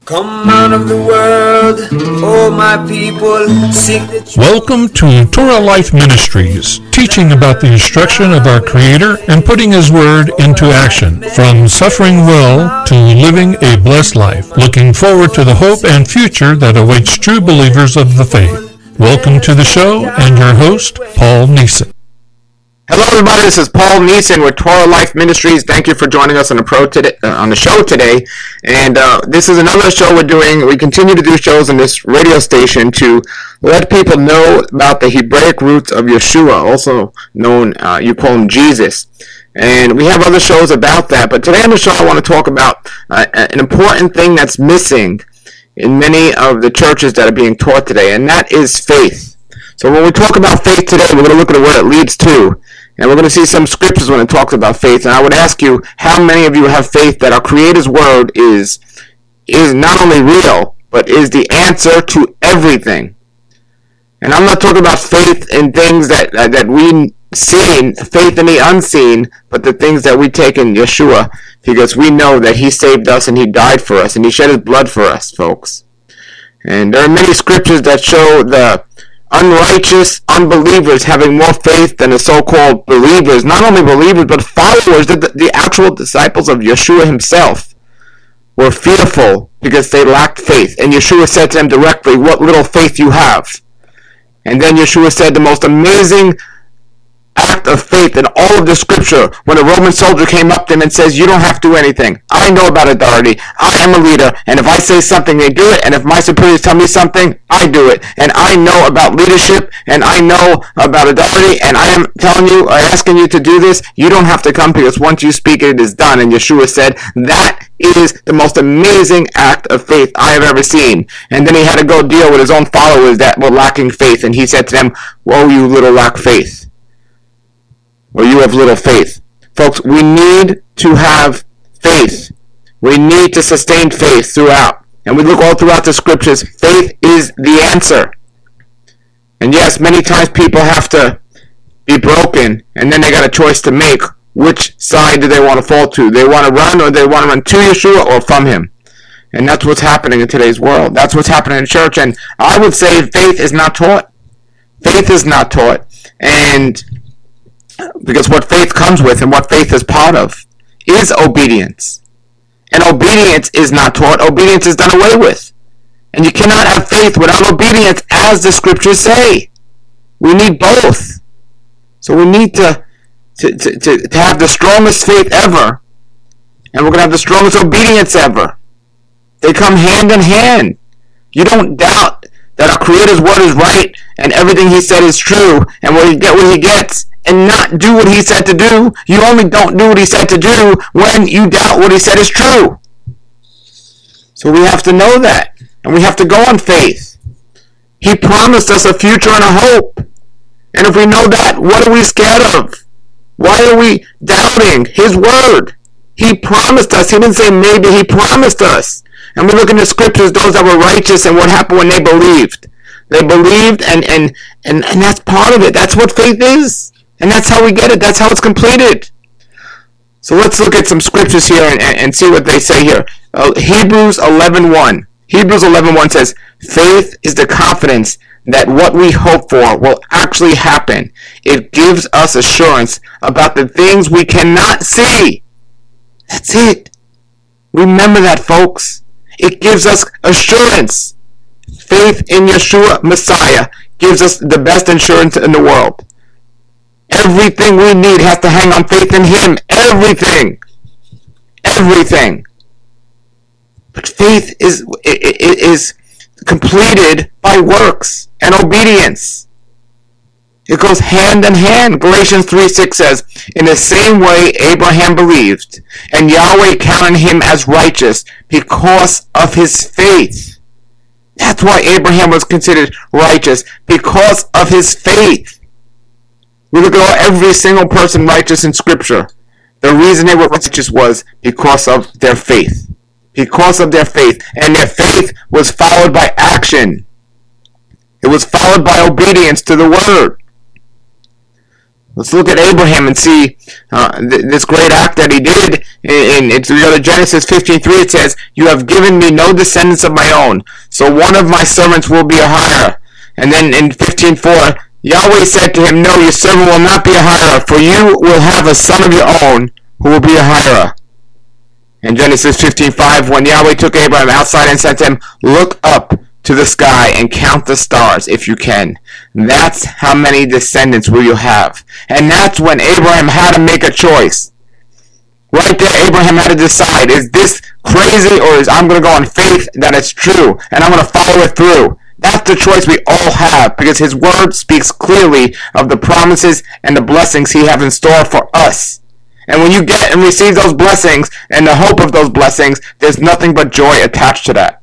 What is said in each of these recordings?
Come out of the world, oh my people, seek the truth. Welcome to Torah Life Ministries, teaching about the instruction of our Creator and putting His Word into action, from suffering well to living a blessed life, looking forward to the hope and future that awaits true believers of the faith. Welcome to the show, and your host, Paul Neeson. Hello, everybody. This is Paul Neeson with Torah Life Ministries. Thank you for joining us on the show today. And this is another show we're doing. We continue to do shows on this radio station to let people know about the Hebraic roots of Yeshua, also known, you call him Jesus. And we have other shows about that. But today on the show, I want to talk about an important thing that's missing in many of the churches that are being taught today, and that is faith. So when we talk about faith today, we're going to look at what it leads to. And we're going to see some scriptures when it talks about faith. And I would ask you, how many of you have faith that our Creator's Word is not only real, but is the answer to everything? And I'm not talking about faith in things that we see, faith in the unseen, but the things that we take in Yeshua, because we know that He saved us and He died for us and He shed His blood for us, folks. And there are many scriptures that show the unrighteous unbelievers having more faith than the so-called believers, not only believers but followers. The actual disciples of Yeshua himself were fearful because they lacked faith, and Yeshua said to them directly, "What little faith you have." And then Yeshua said the most amazing act of faith in all of the scripture, when a Roman soldier came up to him and says, "You don't have to do anything. I know about authority. I am a leader, and if I say something, they do it, and if my superiors tell me something, I do it. And I know about leadership, and I know about authority, and I am telling you, or asking you to do this. You don't have to come, because once you speak it, it is done." And Yeshua said, that is the most amazing act of faith I have ever seen. And then he had to go deal with his own followers that were lacking faith, and he said to them, "Woe, you little lack faith." Or you have little faith. Folks, we need to have faith. We need to sustain faith throughout. And we look all throughout the scriptures. Faith is the answer. And yes, many times people have to be broken, and then they got a choice to make. Which side do they want to fall to? They want to run, or they want to run to Yeshua or from Him? And that's what's happening in today's world. That's what's happening in church. And I would say faith is not taught. Faith is not taught. And because what faith comes with and what faith is part of is obedience. And obedience is not taught. Obedience is done away with. And you cannot have faith without obedience, as the scriptures say. We need both. So we need to have the strongest faith ever. And we're going to have the strongest obedience ever. They come hand in hand. You don't doubt that our Creator's Word is right and everything He said is true, and when you get what He gets and not do what He said to do. You only don't do what He said to do when you doubt what He said is true. So we have to know that, and we have to go on faith. He promised us a future and a hope. And if we know that, what are we scared of? Why are we doubting His Word? He promised us. He didn't say maybe. He promised us. And we look in the scriptures, those that were righteous, and what happened when they believed. They believed, and that's part of it. That's what faith is. And that's how we get it. That's how it's completed. So let's look at some scriptures here and see what they say here. Hebrews 11:1. Hebrews 11:1 says, "Faith is the confidence that what we hope for will actually happen. It gives us assurance about the things we cannot see." That's it. Remember that, folks. It gives us assurance. Faith in Yeshua, Messiah, gives us the best insurance in the world. Everything we need has to hang on faith in Him. Everything. Everything. But faith is completed by works and obedience. It goes hand in hand. Galatians 3:6 says, "In the same way Abraham believed, and Yahweh counted him as righteous because of his faith." That's why Abraham was considered righteous, because of his faith. We look at every single person righteous in Scripture. The reason they were righteous was because of their faith. Because of their faith. And their faith was followed by action. It was followed by obedience to the Word. Let's look at Abraham and see this great act that he did. If we go to Genesis 15:3, it says, "You have given me no descendants of my own, so one of my servants will be a hirer." And then in 15:4, Yahweh said to him, "No, your servant will not be a hirer, for you will have a son of your own who will be a hirer." In Genesis 15:5, when Yahweh took Abraham outside and said to him, "Look up to the sky and count the stars if you can. That's how many descendants will you have." And that's when Abraham had to make a choice. Right there, Abraham had to decide, is this crazy, or is I'm going to go on faith that it's true and I'm going to follow it through? That's the choice we all have, because his word speaks clearly of the promises and the blessings he has in store for us. And when you get and receive those blessings and the hope of those blessings, there's nothing but joy attached to that.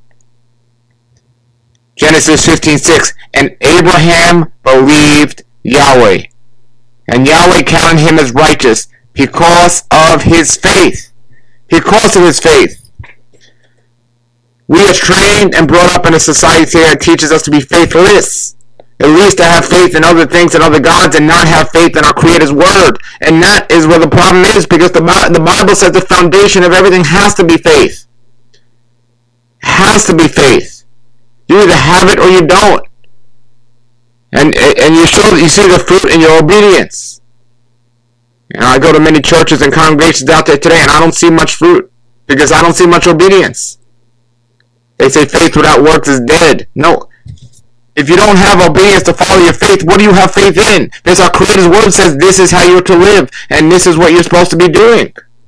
Genesis 15:6, "And Abraham believed Yahweh, and Yahweh counted him as righteous because of his faith." Because of his faith. We are trained and brought up in a society that teaches us to be faithless. At least to have faith in other things and other gods and not have faith in our Creator's word. And that is where the problem is, because the Bible says the foundation of everything has to be faith. Has to be faith. You either have it or you don't. And you see the fruit in your obedience. I go to many churches and congregations out there today, and I don't see much fruit because I don't see much obedience. They say faith without works is dead. No. If you don't have obedience to follow your faith, what do you have faith in? Because our Creator's word says this is how you're to live, and this is what you're supposed to be doing.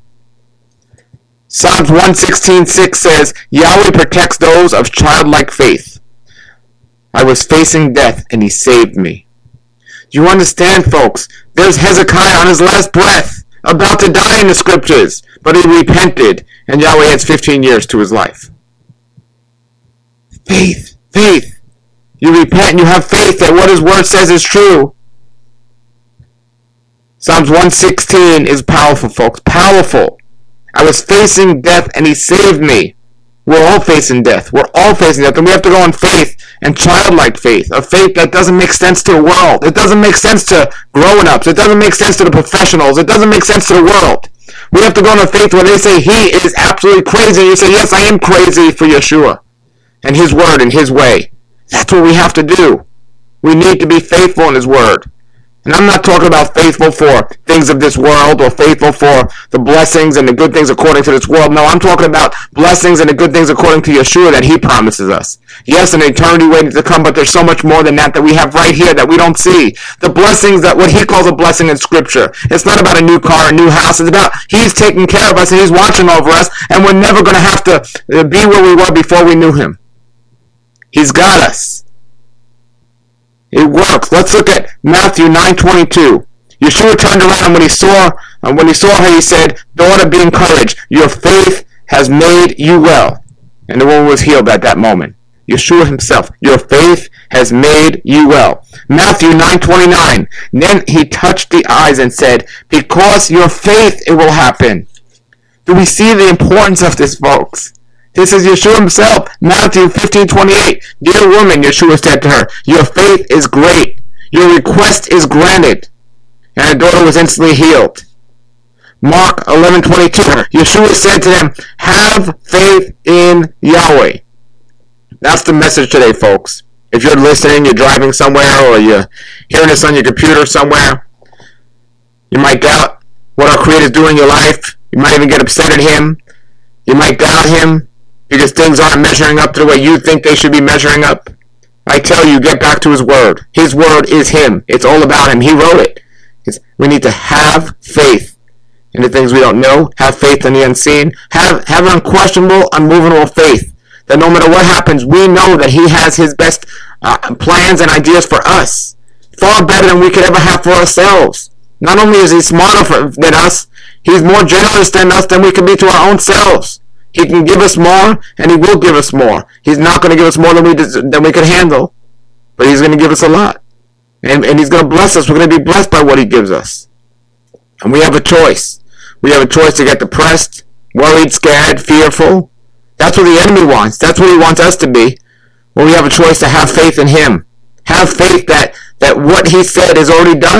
Psalms 116:6 says, "Yahweh protects those of childlike faith. I was facing death, and he saved me." You understand, folks? There's Hezekiah on his last breath, about to die in the scriptures, but he repented, and Yahweh adds 15 years to his life. Faith, faith. You repent and you have faith that what his word says is true. Psalms 116 is powerful, folks. Powerful. "I was facing death and he saved me." We're all facing death. We're all facing death. And we have to go on faith and childlike faith. A faith that doesn't make sense to the world. It doesn't make sense to grown-ups. It doesn't make sense to the professionals. It doesn't make sense to the world. We have to go on a faith where they say he is absolutely crazy. And you say, yes, I am crazy for Yeshua and his word and his way. That's what we have to do. We need to be faithful in his word. And I'm not talking about faithful for things of this world or faithful for the blessings and the good things according to this world. No, I'm talking about blessings and the good things according to Yeshua that he promises us. Yes, an eternity waiting to come, but there's so much more than that we have right here that we don't see. The blessings that what he calls a blessing in Scripture. It's not about a new car, a new house. It's about he's taking care of us and he's watching over us, and we're never going to have to be where we were before we knew him. He's got us. It works. Let's look at Matthew 9:22. Yeshua turned around when he saw her, he said, "Daughter, be encouraged. Your faith has made you well." And the woman was healed at that moment. Yeshua himself. Your faith has made you well. Matthew 9:29. Then he touched the eyes and said, "Because your faith, it will happen." Do we see the importance of this, folks? This is Yeshua himself. Matthew 15:28. "Dear woman," Yeshua said to her, "your faith is great. Your request is granted." And her daughter was instantly healed. Mark 11:22. Yeshua said to them, "Have faith in Yahweh." That's the message today, folks. If you're listening, you're driving somewhere, or you're hearing this on your computer somewhere, you might doubt what our Creator is doing in your life. You might even get upset at him. You might doubt him because things aren't measuring up to the way you think they should be measuring up. I tell you, get back to his word. His word is him. It's all about him. He wrote it. We need to have faith in the things we don't know. Have faith in the unseen. Have unquestionable, unmovable faith that no matter what happens, we know that he has his best plans and ideas for us. Far better than we could ever have for ourselves. Not only is he smarter than us, he's more generous than us than we can be to our own selves. He can give us more, and he will give us more. He's not going to give us more than we can handle, but he's going to give us a lot. And he's going to bless us. We're going to be blessed by what he gives us. And we have a choice. We have a choice to get depressed, worried, scared, fearful. That's what the enemy wants. That's what he wants us to be. Well, we have a choice to have faith in him. Have faith that what he said is already done.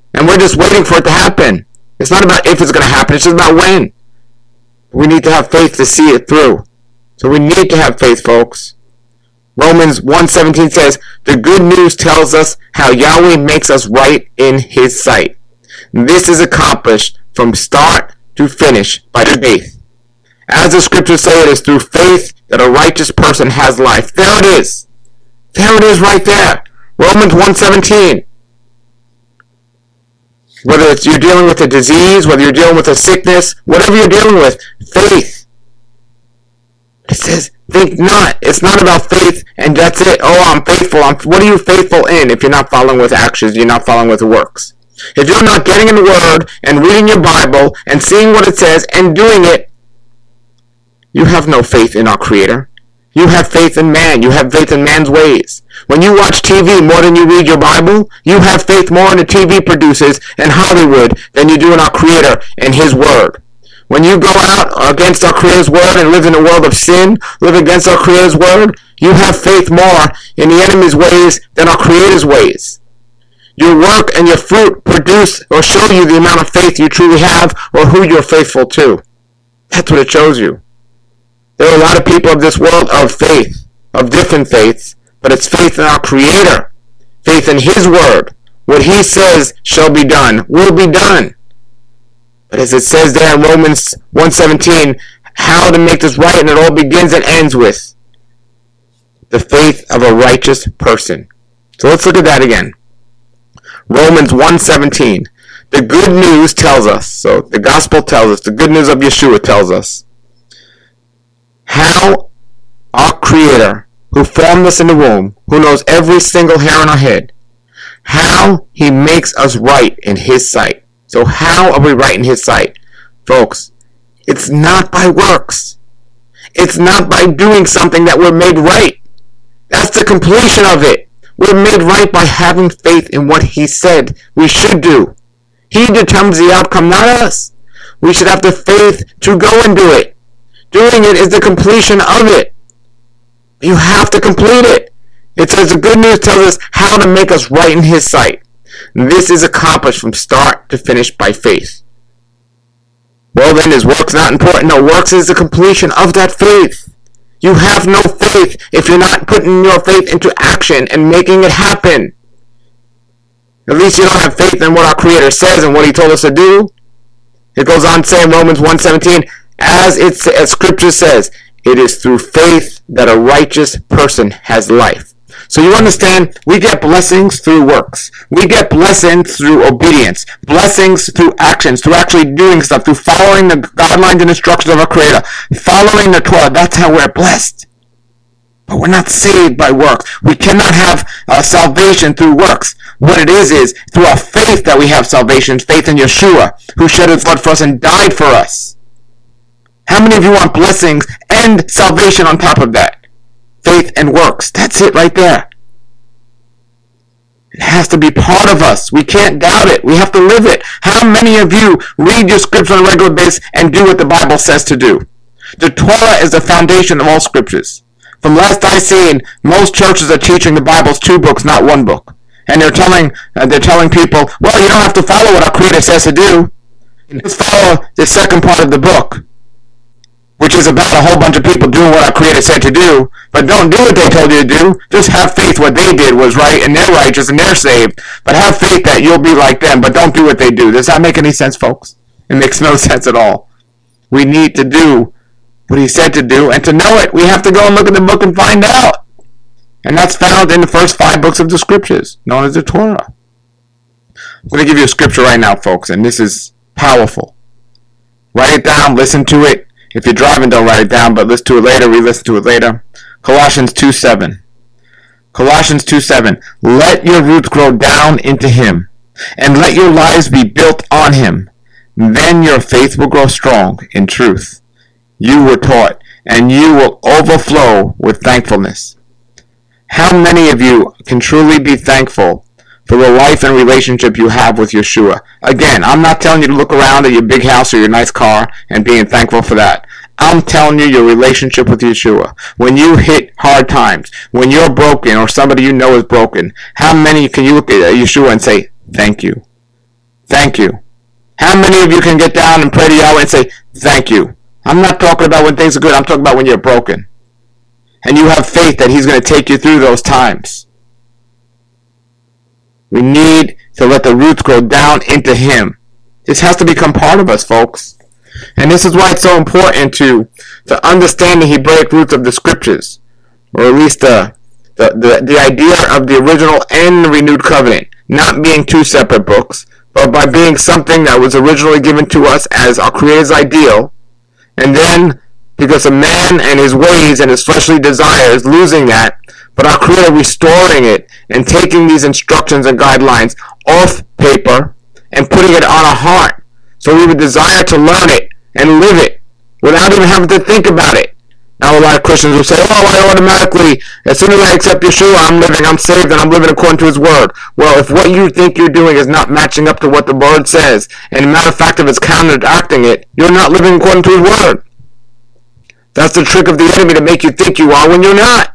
And we're just waiting for it to happen. It's not about if it's going to happen, it's just about when. We need to have faith to see it through. So we need to have faith, folks. Romans 1:17 says, the good news tells us how Yahweh makes us right in His sight. This is accomplished from start to finish by faith. As the scriptures say, it is through faith that a righteous person has life. There it is. There it is right there. Romans 1:17. Whether it's you're dealing with a disease, whether you're dealing with a sickness, whatever you're dealing with, faith. It says, think not. It's not about faith and that's it. Oh, I'm faithful. What are you faithful in if you're not following with actions, you're not following with works? If you're not getting in the Word and reading your Bible and seeing what it says and doing it, you have no faith in our Creator. You have faith in man. You have faith in man's ways. When you watch TV more than you read your Bible, you have faith more in the TV producers and Hollywood than you do in our Creator and His Word. When you go out against our Creator's Word and live in a world of sin, live against our Creator's Word, you have faith more in the enemy's ways than our Creator's ways. Your work and your fruit produce or show you the amount of faith you truly have or who you're faithful to. That's what it shows you. There are a lot of people of this world of faith, of different faiths, but it's faith in our Creator, faith in His Word. What He says shall be done, will be done. But as it says there in Romans 1:17, how to make this right, and it all begins and ends with the faith of a righteous person. So let's look at that again. Romans 1:17. The good news tells us, so the gospel tells us, the good news of Yeshua tells us, how our Creator, who formed us in the womb, who knows every single hair on our head, how He makes us right in His sight. So how are we right in His sight? Folks, it's not by works. It's not by doing something that we're made right. That's the completion of it. We're made right by having faith in what He said we should do. He determines the outcome, not us. We should have the faith to go and do it. Doing it is the completion of it. You have to complete it. It says the good news tells us how to make us right in His sight. This is accomplished from start to finish by faith. Well then, is works not important? No, works is the completion of that faith. You have no faith if you're not putting your faith into action and making it happen. At least you don't have faith in what our Creator says and what He told us to do. It goes on to say in Romans 1:17, as Scripture says, it is through faith that a righteous person has life. So you understand, we get blessings through works. We get blessings through obedience. Blessings through actions, through actually doing stuff, through following the guidelines and instructions of our Creator. Following the Torah, that's how we're blessed. But we're not saved by works. We cannot have salvation through works. What it is through our faith that we have salvation, faith in Yeshua, who shed His blood for us and died for us. How many of you want blessings and salvation on top of that? Faith and works. That's it right there. It has to be part of us. We can't doubt it. We have to live it. How many of you read your scripture on a regular basis and do what the Bible says to do? The Torah is the foundation of all scriptures. From last I seen, most churches are teaching the Bible's 2 books, not 1 book. And they're telling people, well, you don't have to follow what our Creator says to do. Just follow the second part of the book, which is about a whole bunch of people doing what our Creator said to do, but don't do what they told you to do. Just have faith what they did was right, and they're righteous, and they're saved. But have faith that you'll be like them, but don't do what they do. Does that make any sense, folks? It makes no sense at all. We need to do what He said to do, and to know it, we have to go and look at the book and find out. And that's found in the first 5 books of the Scriptures, known as the Torah. I'm going to give you a scripture right now, folks, and this is powerful. Write it down, listen to it. If you're driving, don't write it down, but listen to it later, re-listen to it later. Colossians 2:7. Colossians 2:7. Let your roots grow down into Him, and let your lives be built on Him. Then your faith will grow strong in truth. You were taught, and you will overflow with thankfulness. How many of you can truly be thankful for the life and relationship you have with Yeshua? Again, I'm not telling you to look around at your big house or your nice car and being thankful for that. I'm telling you your relationship with Yeshua. When you hit hard times, when you're broken or somebody you know is broken, how many can you look at Yeshua and say, thank you? Thank you. How many of you can get down and pray to Yahweh and say, thank you? I'm not talking about when things are good. I'm talking about when you're broken. And you have faith that He's going to take you through those times. We need to let the roots grow down into Him. This has to become part of us, folks. And this is why it's so important to understand the Hebraic roots of the Scriptures, or at least the idea of the original and the renewed covenant, not being two separate books, but by being something that was originally given to us as our Creator's ideal, and then because of man and his ways and his fleshly desires losing that, but our Creator restoring it and taking these instructions and guidelines off paper and putting it on our heart, so we would desire to learn it and live it without even having to think about it. Now a lot of Christians will say, oh, I automatically, as soon as I accept Yeshua, I'm saved and I'm living according to His Word. Well, if what you think you're doing is not matching up to what the Word says, and a matter of fact, if it's counteracting it, you're not living according to His Word. That's the trick of the enemy, to make you think you are when you're not.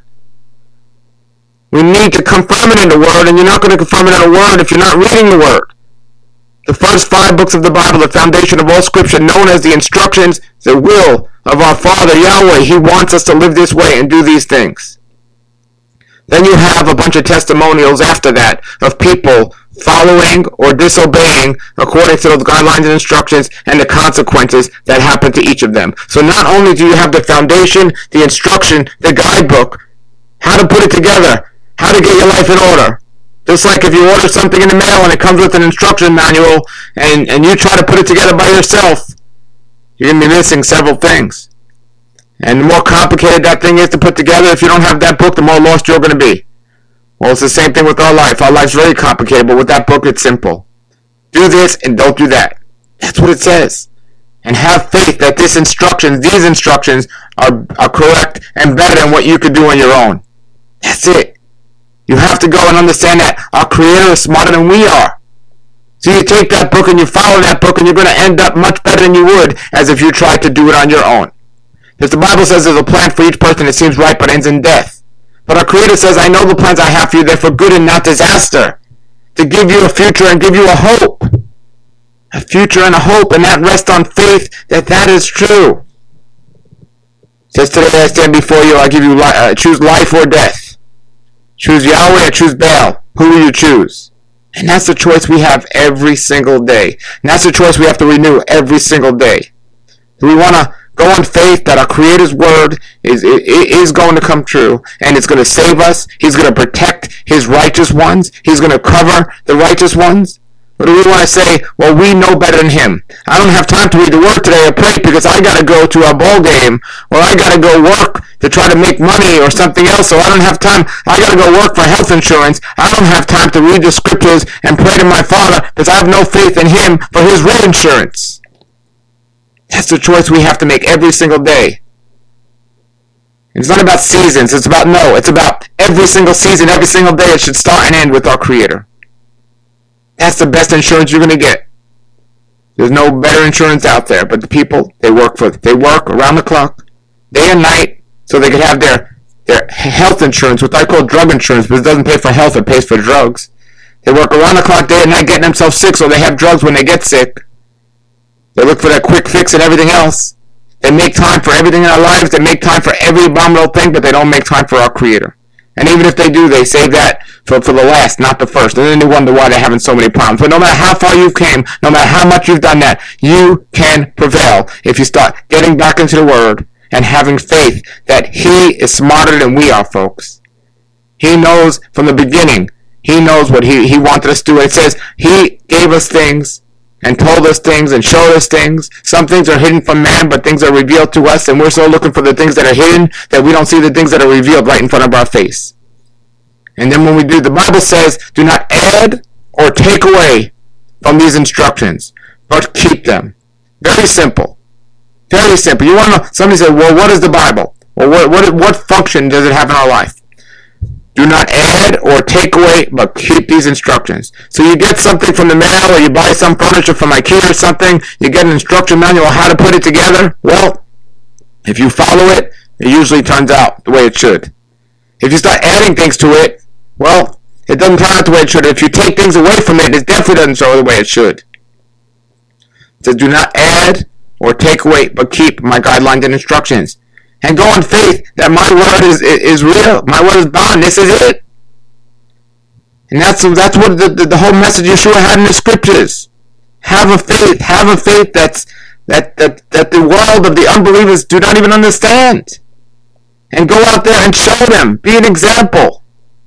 We need to confirm it in the Word, and you're not going to confirm it in the Word if you're not reading the Word. The first 5 books of the Bible, the foundation of all Scripture, known as the instructions, the will of our Father Yahweh. He wants us to live this way and do these things. Then you have a bunch of testimonials after that of people following or disobeying according to those guidelines and instructions and the consequences that happen to each of them. So not only do you have the foundation, the instruction, the guidebook, how to put it together, how to get your life in order. Just like if you order something in the mail and it comes with an instruction manual and you try to put it together by yourself, you're going to be missing several things. And the more complicated that thing is to put together, if you don't have that book, the more lost you're going to be. Well, it's the same thing with our life. Our life's very complicated, but with that book, it's simple. Do this and don't do that. That's what it says. And have faith that these instructions are correct and better than what you could do on your own. That's it. You have to go and understand that our Creator is smarter than we are. So you take that book and you follow that book, and you're going to end up much better than you would as if you tried to do it on your own. Because the Bible says there's a plan for each person that seems right but ends in death. But our Creator says, I know the plans I have for you, they're for good and not disaster. To give you a future and give you a hope. A future and a hope, and that rests on faith that is true. It says, today I stand before you, I give you choose life or death. Choose Yahweh or choose Baal. Who will you choose? And that's the choice we have every single day. And that's the choice we have to renew every single day. Do we want to go on faith that our Creator's Word is going to come true, and it's going to save us? He's going to protect His righteous ones. He's going to cover the righteous ones. Or do we want to say, well, we know better than Him? I don't have time to read the Word today or pray because I got to go to a ball game, or I got to go work to try to make money or something else, so I don't have time. I got to go work for health insurance. I don't have time to read the Scriptures and pray to my Father because I have no faith in Him for His rent insurance. That's the choice we have to make every single day. It's not about seasons. It's about every single season, every single day. It should start and end with our Creator. That's the best insurance you're going to get. There's no better insurance out there. But the people, they work around the clock, day and night, so they can have their health insurance, what I call drug insurance, but it doesn't pay for health, it pays for drugs. They work around the clock, day and night, getting themselves sick, so they have drugs when they get sick. They look for that quick fix and everything else. They make time for everything in our lives. They make time for every abominable thing, but they don't make time for our Creator. And even if they do, they save that for the last, not the first. And then they wonder why they're having so many problems. But no matter how far you've came, no matter how much you've done that, you can prevail if you start getting back into the Word and having faith that He is smarter than we are, folks. He knows from the beginning. He knows what He wanted us to do. It says He gave us things and told us things and showed us things. Some things are hidden from man, but things are revealed to us, and we're so looking for the things that are hidden that we don't see the things that are revealed right in front of our face. And then when we do, the Bible says, do not add or take away from these instructions, but keep them. Very simple. Very simple. You want to know, somebody said, well, what is the Bible? Well, what function does it have in our life? Do not add or take away, but keep these instructions. So you get something from the mail, or you buy some furniture from IKEA or something, you get an instruction manual on how to put it together. Well, if you follow it, it usually turns out the way it should. If you start adding things to it, well, it doesn't turn out the way it should. If you take things away from it, it definitely doesn't show the way it should. It says, do not add or take away, but keep my guidelines and instructions. And go in faith that my word is real. My word is bond. This is it. And that's what the whole message Yeshua had in the scriptures. Have a faith that the world of the unbelievers do not even understand. And go out there and show them. Be an example.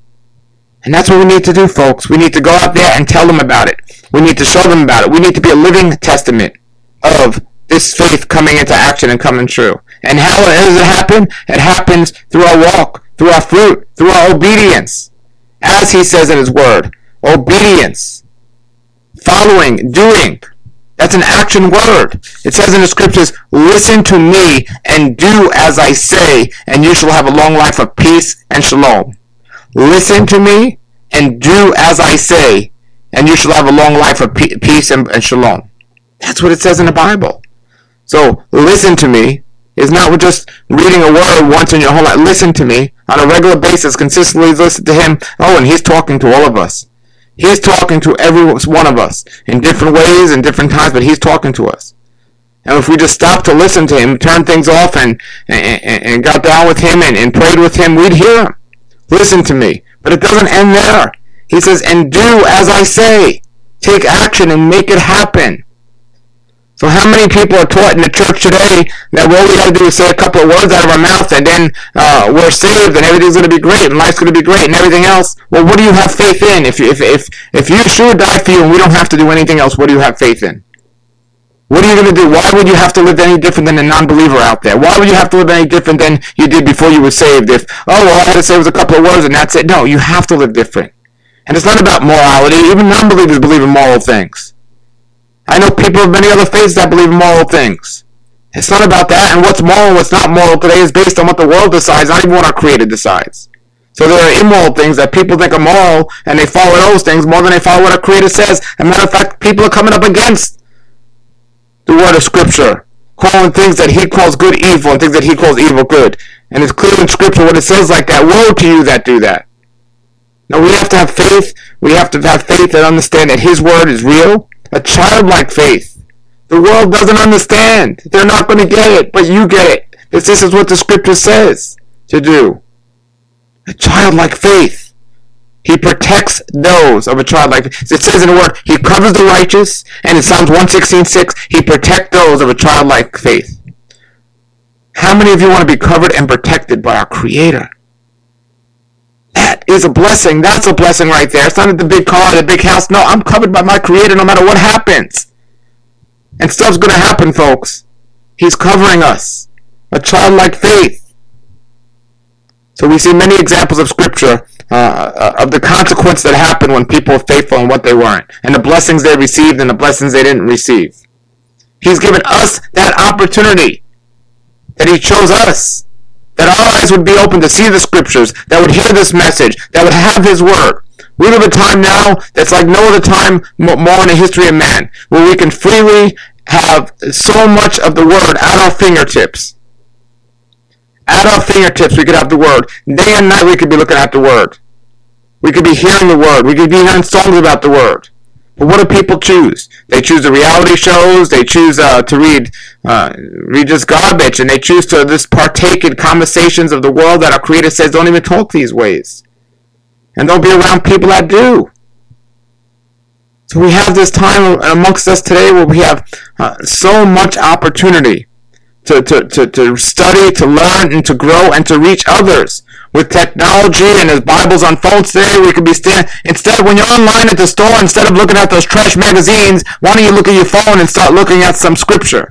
And that's what we need to do, folks. We need to go out there and tell them about it. We need to show them about it. We need to be a living testament of this faith coming into action and coming true. And how does it happen? It happens through our walk, through our fruit, through our obedience. As he says in his word, obedience, following, doing. That's an action word. It says in the scriptures, listen to me and do as I say, and you shall have a long life of peace and shalom. Listen to me and do as I say, and you shall have a long life of peace and shalom. That's what it says in the Bible. So, listen to me is not just reading a word once in your whole life. Listen to me on a regular basis, consistently listen to him. Oh, and he's talking to all of us. He's talking to every one of us in different ways and different times, but he's talking to us. And if we just stopped to listen to him, turn things off and got down with him and prayed with him, we'd hear him. Listen to me. But it doesn't end there. He says, and do as I say. Take action and make it happen. So how many people are taught in the church today that all we got to do is say a couple of words out of our mouth and then we're saved and everything's going to be great and life's going to be great and everything else? Well, what do you have faith in? If Yeshua died for you and we don't have to do anything else, what do you have faith in? What are you going to do? Why would you have to live any different than a non-believer out there? Why would you have to live any different than you did before you were saved? If, all I had to say was a couple of words and that's it. No, you have to live different. And it's not about morality. Even non-believers believe in moral things. I know people of many other faiths that believe in moral things. It's not about that, and what's moral and what's not moral today is based on what the world decides, not even what our Creator decides. So there are immoral things that people think are moral, and they follow those things more than they follow what our Creator says. As a matter of fact, people are coming up against the word of Scripture, calling things that he calls good evil and things that he calls evil good. And it's clear in Scripture when it says like that, woe to you that do that. Now we have to have faith. We have to have faith and understand that his word is real. A childlike faith. The world doesn't understand. They're not going to get it, but you get it. Because this is what the scripture says to do. A childlike faith. He protects those of a childlike faith. It says in the word, he covers the righteous, and in Psalms 116:6, he protects those of a childlike faith. How many of you want to be covered and protected by our Creator? That is a blessing. That's a blessing right there. It's not the big car, the big house. No, I'm covered by my Creator no matter what happens. And stuff's going to happen, folks. He's covering us. A childlike faith. So we see many examples of Scripture of the consequence that happened when people were faithful and what they weren't. And the blessings they received and the blessings they didn't receive. He's given us that opportunity. That he chose us. That our eyes would be open to see the scriptures, that would hear this message, that would have his word. We live a time now that's like no other time more in the history of man, where we can freely have so much of the word at our fingertips. At our fingertips we could have the word. Day and night we could be looking at the word. We could be hearing the word. We could be hearing songs about the word. But what do people choose? They choose the reality shows. They choose to read just garbage, and they choose to just partake in conversations of the world that our Creator says don't even talk these ways, and don't be around people that do. So we have this time amongst us today where we have so much opportunity to study, to learn, and to grow, and to reach others. With technology and as Bibles on phones today, we could be instead when you're online at the store, instead of looking at those trash magazines, why don't you look at your phone and start looking at some scripture?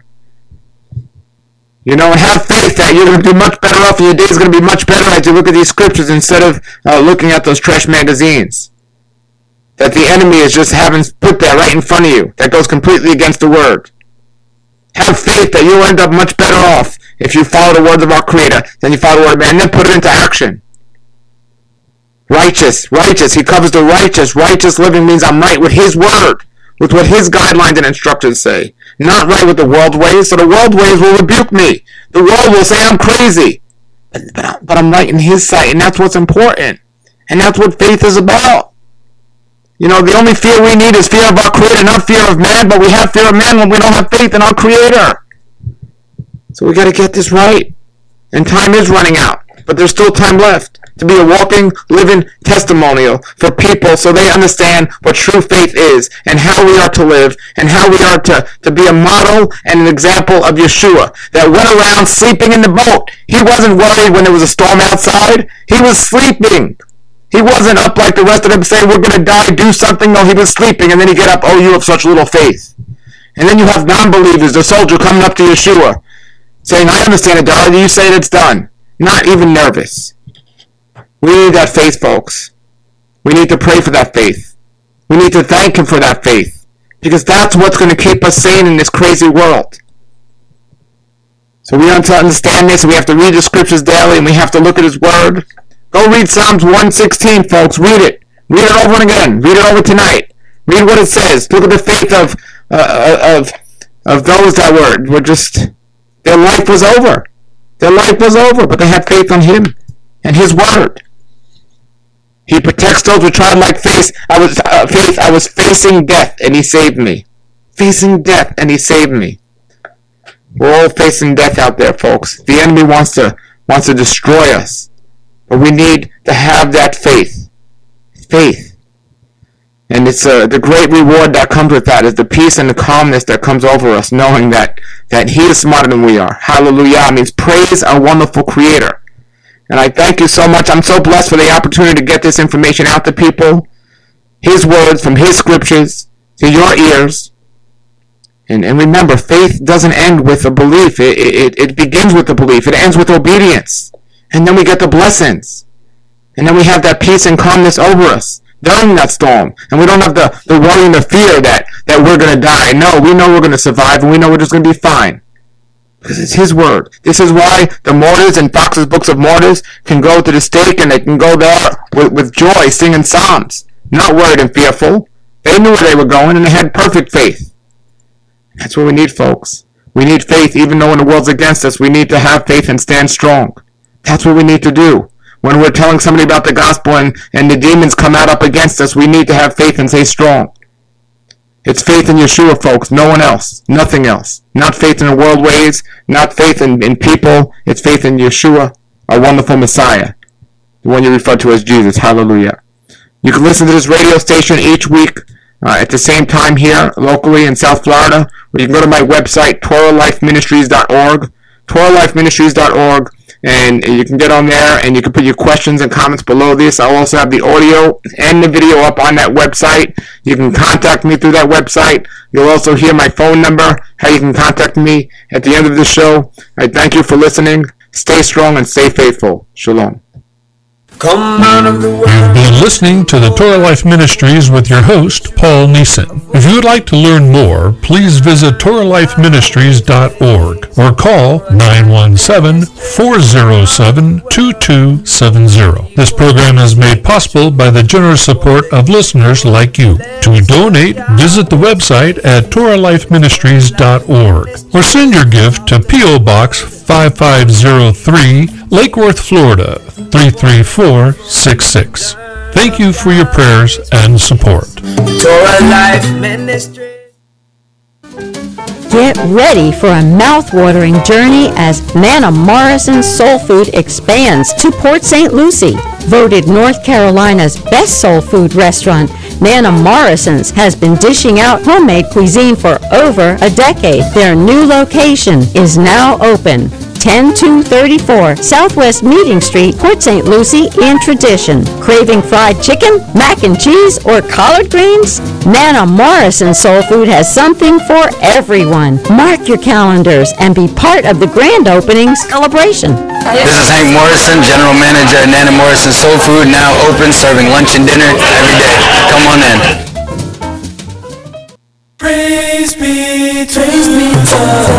You know, and have faith that you're going to be much better off and your day is going to be much better as you look at these scriptures instead of looking at those trash magazines that the enemy is just having put there right in front of you that goes completely against the word. Have faith that you'll end up much better off if you follow the words of our Creator than you follow the word of man, and then put it into action. Righteous. He covers the righteous. Righteous living means I'm right with his word, with what his guidelines and instructions say. Not right with the world ways, so the world ways will rebuke me. The world will say I'm crazy. But I'm right in his sight, and that's what's important. And that's what faith is about. You know, the only fear we need is fear of our Creator, not fear of man, but we have fear of man when we don't have faith in our Creator. So we got to get this right. And time is running out, but there's still time left to be a walking, living testimonial for people so they understand what true faith is and how we are to live and how we are to be a model and an example of Yeshua that went around sleeping in the boat. He wasn't worried when there was a storm outside. He was sleeping. He wasn't up like the rest of them saying, we're going to die, do something. No, he was sleeping, and then he get up, oh, you have such little faith. And then you have non-believers, the soldier coming up to Yeshua saying, I understand it, darling. You say it's done. Not even nervous. We need that faith, folks. We need to pray for that faith. We need to thank him for that faith. Because that's what's going to keep us sane in this crazy world. So we have to understand this, and we have to read the scriptures daily, and we have to look at his word. Go read Psalms 116, folks. Read it. Read it over and again. Read it over tonight. Read what it says. Look at the faith of those that were just, their life was over. Their life was over, but they had faith on him and his word. He protects those with childlike faith. I was facing death, and he saved me. Facing death, and he saved me. We're all facing death out there, folks. The enemy wants to destroy us. But we need to have that faith. Faith. And it's the great reward that comes with that is the peace and the calmness that comes over us, knowing that he is smarter than we are. Hallelujah. It means praise our wonderful Creator. And I thank you so much. I'm so blessed for the opportunity to get this information out to people. His words from his scriptures to your ears. And remember, faith doesn't end with a belief. It begins with a belief. It ends with obedience. And then we get the blessings. And then we have that peace and calmness over us during that storm. And we don't have the worry and the fear that we're going to die. No, we know we're going to survive, and we know we're just going to be fine. Because it's his word. This is why the martyrs in Fox's Books of Martyrs can go to the stake and they can go there with joy, singing psalms. Not worried and fearful. They knew where they were going, and they had perfect faith. That's what we need, folks. We need faith, even though when the world's against us, we need to have faith and stand strong. That's what we need to do. When we're telling somebody about the gospel and the demons come out up against us, we need to have faith and stay strong. It's faith in Yeshua, folks. No one else. Nothing else. Not faith in the world ways. Not faith in people. It's faith in Yeshua, our wonderful Messiah. The one you refer to as Jesus. Hallelujah. You can listen to this radio station each week at the same time here locally in South Florida. Or you can go to my website, TorahLifeMinistries.org. TorahLifeMinistries.org. And you can get on there and you can put your questions and comments below this. I'll also have the audio and the video up on that website. You can contact me through that website. You'll also hear my phone number, how you can contact me at the end of the show. I thank you for listening. Stay strong and stay faithful. Shalom. Come out of the world. You've been listening to the Torah Life Ministries with your host, Paul Neeson. If you would like to learn more, please visit TorahLifeMinistries.org or call 917-407-2270. This program is made possible by the generous support of listeners like you. To donate, visit the website at TorahLifeMinistries.org or send your gift to P.O. Box 5503, Lake Worth, Florida, 33466. Thank you for your prayers and support. Torah Life Ministry. Get ready for a mouth-watering journey as Nana Morrison Soul Food expands to Port St. Lucie. Voted North Carolina's best soul food restaurant, Nana Morrison's has been dishing out homemade cuisine for over a decade. Their new location is now open. 10234 Southwest Meeting Street, Port St. Lucie in tradition. Craving fried chicken, mac and cheese, or collard greens? Nana Morrison Soul Food has something for everyone. Mark your calendars and be part of the grand opening celebration. This is Hank Morrison, General Manager at Nana Morrison Soul Food, now open, serving lunch and dinner every day. Come on in. Praise be to